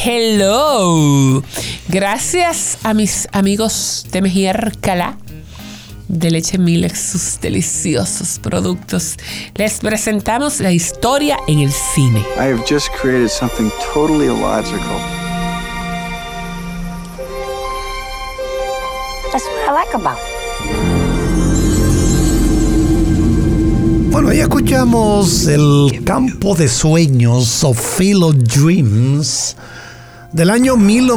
Hello. Gracias a mis amigos de Mejía de Leche Milex, sus deliciosos productos. Les presentamos la historia en el cine. I have just created something totally illogical. That's what I like about it. Bueno, ahí escuchamos El campo de sueños o Field of Dreams del año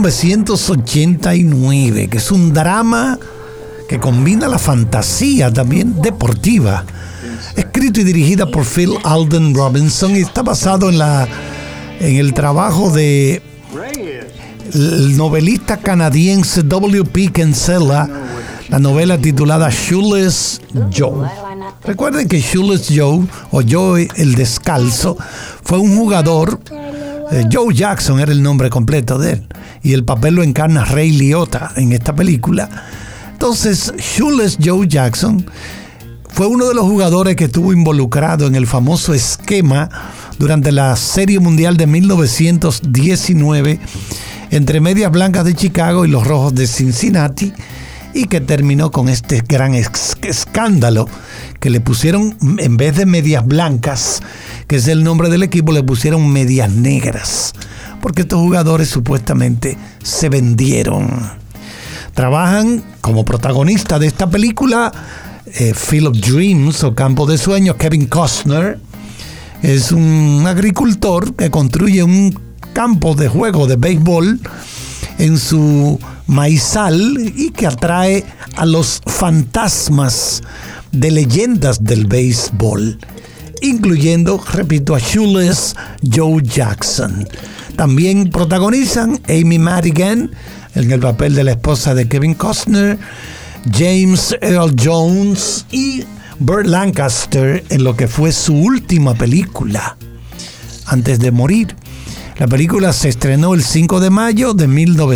1989, que es un drama que combina la fantasía también deportiva. Escrito y dirigida por Phil Alden Robinson y está basado en el trabajo de el novelista canadiense W.P. Kinsella, la novela titulada Shoeless Joe. Recuerden que Shoeless Joe, o Joe el Descalzo, fue un jugador. Joe Jackson era el nombre completo de él, y el papel lo encarna Ray Liotta en esta película. Entonces, Shoeless Joe Jackson fue uno de los jugadores que estuvo involucrado en el famoso esquema durante la Serie Mundial de 1919 entre Medias Blancas de Chicago y los Rojos de Cincinnati, y que terminó con este gran escándalo que le pusieron, en vez de medias blancas, que es el nombre del equipo, le pusieron medias negras, porque estos jugadores supuestamente se vendieron. Trabajan como protagonista de esta película Field of Dreams o Campo de Sueños. Kevin Costner es un agricultor que construye un campo de juego de béisbol en su maizal y que atrae a los fantasmas de leyendas del béisbol, incluyendo, repito, a Shoeless Joe Jackson. También protagonizan Amy Madigan en el papel de la esposa de Kevin Costner, James Earl Jones y Burt Lancaster en lo que fue su última película antes de morir. La película se estrenó el 5 de mayo de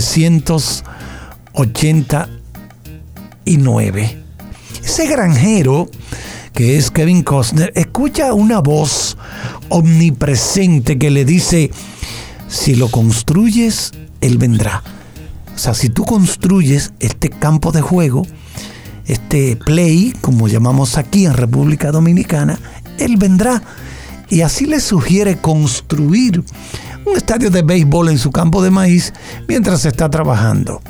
1989. Ese granjero, que es Kevin Costner, escucha una voz omnipresente que le dice: si lo construyes, él vendrá. O sea, si tú construyes este campo de juego, este play, como llamamos aquí en República Dominicana, él vendrá. Y así le sugiere construir un estadio de béisbol en su campo de maíz mientras está trabajando.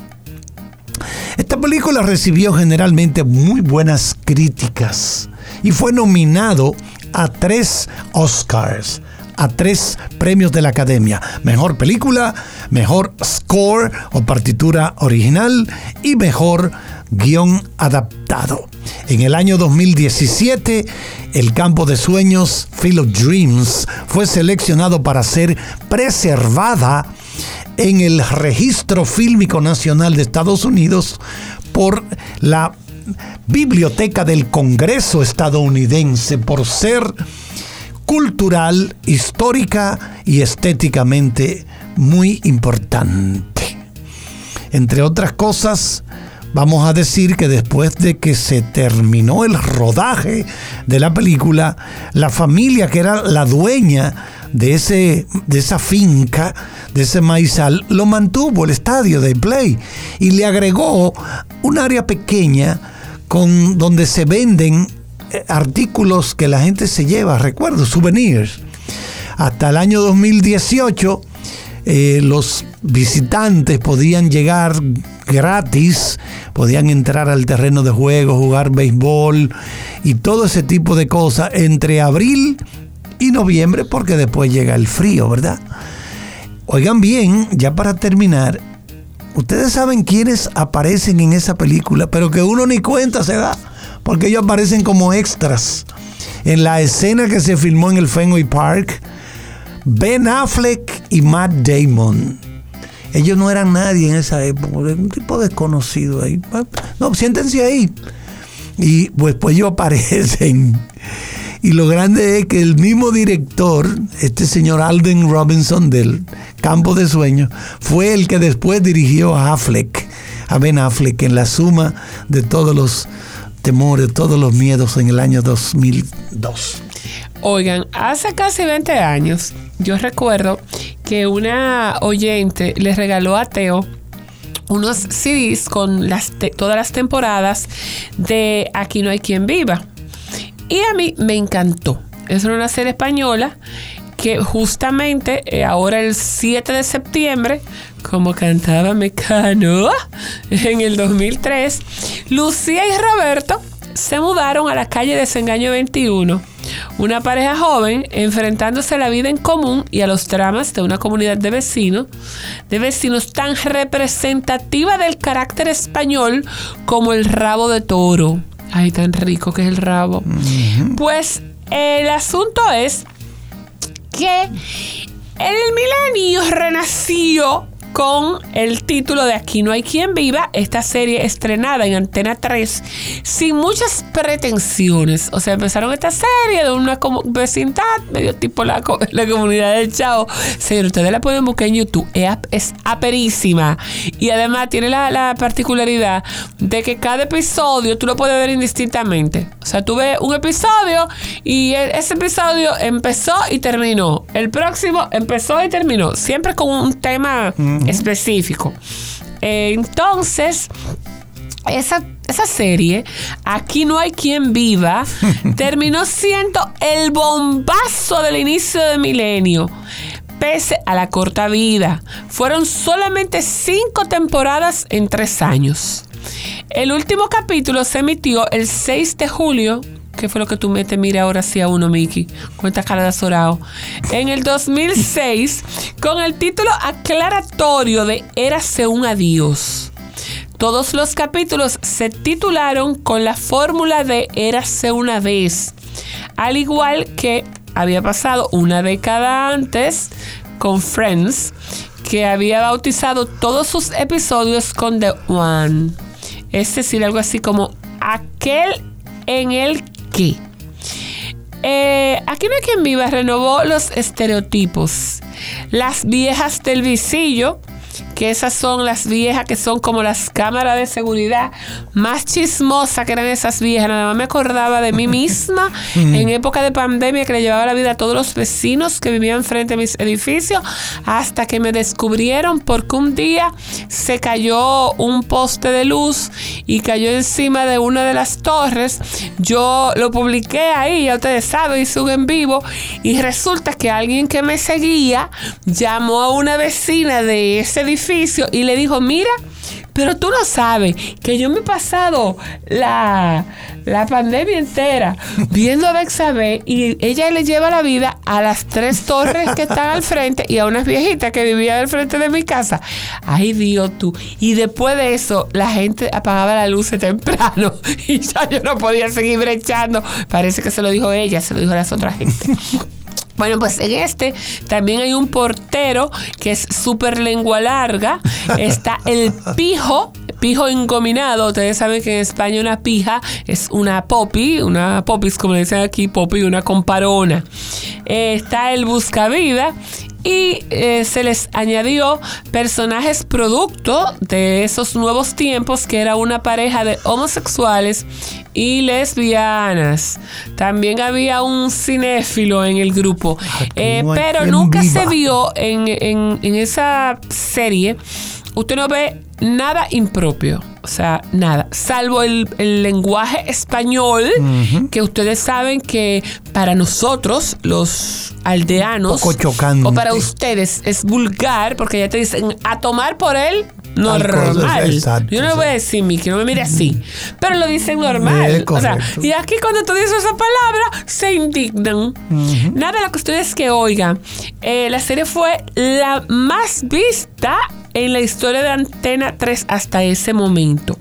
Esta película recibió generalmente muy buenas críticas y fue nominado a 3 Oscars, a 3 premios de la Academia: Mejor Película, Mejor Score o Partitura Original y Mejor Guión Adaptado. En el año 2017, El Campo de Sueños, Field of Dreams, fue seleccionado para ser preservada en el Registro Fílmico Nacional de Estados Unidos por la Biblioteca del Congreso estadounidense por ser cultural, histórica y estéticamente muy importante. Entre otras cosas, vamos a decir que después de que se terminó el rodaje de la película, la familia que era la dueña de esa finca, de ese maizal, lo mantuvo el estadio de play y le agregó un área pequeña donde se venden artículos que la gente se lleva, recuerdo, souvenirs. Hasta el año 2018 los visitantes podían llegar gratis, podían entrar al terreno de juego, jugar béisbol y todo ese tipo de cosas entre abril y noviembre, porque después llega el frío, ¿verdad? Oigan bien, ya para terminar, ustedes saben quiénes aparecen en esa película, pero que uno ni cuenta se da, porque ellos aparecen como extras en la escena que se filmó en el Fenway Park. Ben Affleck y Matt Damon. Ellos no eran nadie en esa época, un tipo desconocido ahí. No, siéntense ahí. Y pues ellos aparecen. Y lo grande es que el mismo director, este señor Alden Robinson del Campo de Sueños, fue el que después dirigió a Ben Affleck, en la suma de todos los temores, todos los miedos en el año 2002. Oigan, hace casi 20 años, yo recuerdo que una oyente le regaló a Teo unos CDs con todas las temporadas de Aquí no hay quien viva. Y a mí me encantó. Es una serie española que justamente ahora el 7 de septiembre, como cantaba Mecano en el 2003, Lucía y Roberto se mudaron a la calle Desengaño 21. Una pareja joven enfrentándose a la vida en común y a los dramas de una comunidad de vecinos tan representativa del carácter español como el rabo de toro. Ay, tan rico que es el rabo. Uh-huh. Pues el asunto es que el milenio renació con el título de Aquí no hay quien viva, esta serie estrenada en Antena 3 sin muchas pretensiones. O sea, empezaron esta serie de una vecindad medio tipo la comunidad del Chao. Señor, ustedes la pueden buscar en YouTube, es aperísima, y además tiene la particularidad de que cada episodio tú lo puedes ver indistintamente. O sea, tú ves un episodio y ese episodio empezó y terminó, el próximo empezó y terminó, siempre con un tema específico. Entonces, esa serie, Aquí no hay quien viva, terminó siendo el bombazo del inicio del milenio. Pese a la corta vida, fueron solamente 5 temporadas en 3 años. El último capítulo se emitió el 6 de julio. ¿Qué fue lo que tú metes? Mira ahora sí a uno, Mickey. Cuenta cara de azorado. En el 2006, con el título aclaratorio de Érase un adiós. Todos los capítulos se titularon con la fórmula de Érase una vez. Al igual que había pasado una década antes con Friends, que había bautizado todos sus episodios con The One. Es decir, algo así como aquel en el que. Aquí no hay quien viva renovó los estereotipos. Las viejas del visillo, que esas son las viejas que son como las cámaras de seguridad más chismosas que eran esas viejas. Nada más me acordaba de mí misma en época de pandemia, que le llevaba la vida a todos los vecinos que vivían frente a mis edificios, hasta que me descubrieron porque un día se cayó un poste de luz y cayó encima de una de las torres. Yo lo publiqué ahí, ya ustedes saben, hice un en vivo, y resulta que alguien que me seguía llamó a una vecina de ese edificio y le dijo: mira, pero tú no sabes que yo me he pasado la pandemia entera viendo a Bexabe, y ella le lleva la vida a las 3 torres que están al frente y a unas viejitas que vivían al frente de mi casa. Ay, Dios, tú. Y después de eso, la gente apagaba la luz temprano y ya yo no podía seguir brechando. Parece que se lo dijo ella, se lo dijo a las otras gente. Bueno, pues en también hay un portero que es súper lengua larga. Está el pijo engominado. Ustedes saben que en España una pija es una popis, como le dicen aquí, popi, una comparona. Está el buscavida. Y se les añadió personajes producto de esos nuevos tiempos, que era una pareja de homosexuales y lesbianas. También había un cinéfilo en el grupo, pero nunca se vio en esa serie. Usted no ve nada impropio, o sea, nada, salvo el lenguaje español, que ustedes saben que para nosotros, los aldeanos, poco chocante, o para ustedes es vulgar, porque ya te dicen a tomar por él normal. Exacto, yo no voy a decir, Miki, no me mire así, pero lo dicen normal. O sea, y aquí cuando tú dices esa palabra, se indignan. Nada, lo que ustedes que oigan, la serie fue la más vista en la historia de Antena 3 hasta ese momento.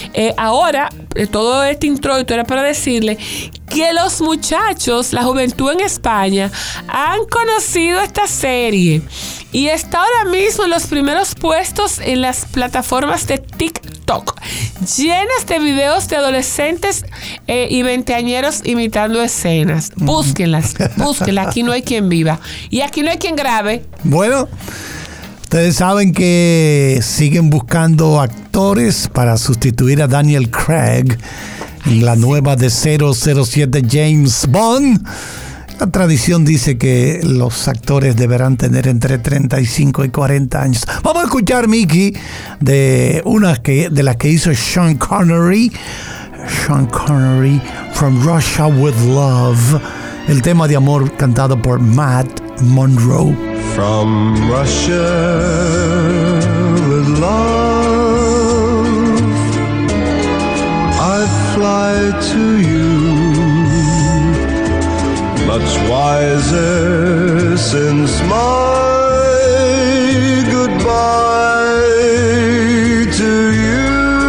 Ahora, todo este introito era para decirle que los muchachos, la juventud en España, han conocido esta serie y está ahora mismo en los primeros puestos en las plataformas de TikTok, llenas de videos de adolescentes y veinteañeros imitando escenas. Búsquenla, aquí no hay quien viva y aquí no hay quien grabe. Bueno, ustedes saben que siguen buscando actores para sustituir a Daniel Craig en la nueva de 007 James Bond. La tradición dice que los actores deberán tener entre 35 y 40 años. Vamos a escuchar, Mickey, de las que hizo Sean Connery. Sean Connery, From Russia with Love. El tema de amor cantado por Matt Monro. From Russia with love, I fly to you, much wiser since my goodbye to you.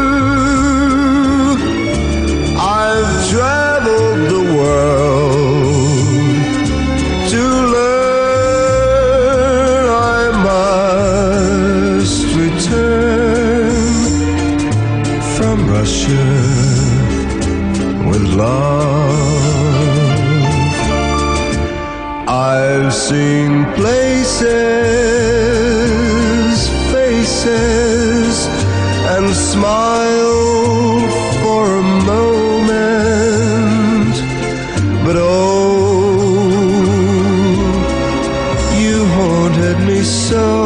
I've traveled the world to learn I must return from Russia with love. I've seen places, faces, and smiled for a moment, but oh, you haunted me so.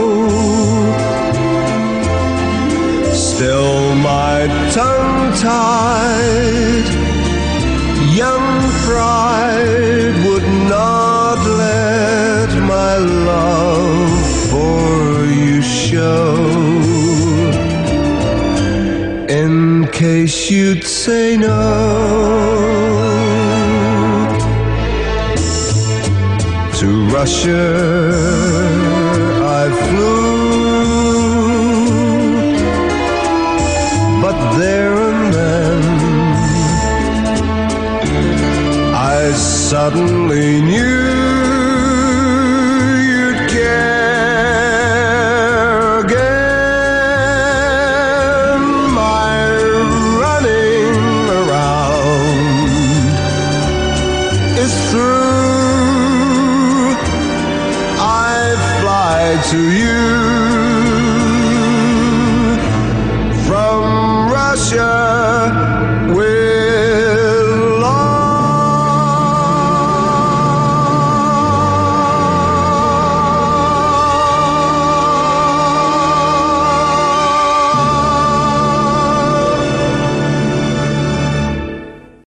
Still my tongue-tied young pride would not let my love for you show, in case you'd say no. To Russia I flew, but there and then I suddenly knew you'd care again. My running around is through. I fly to you.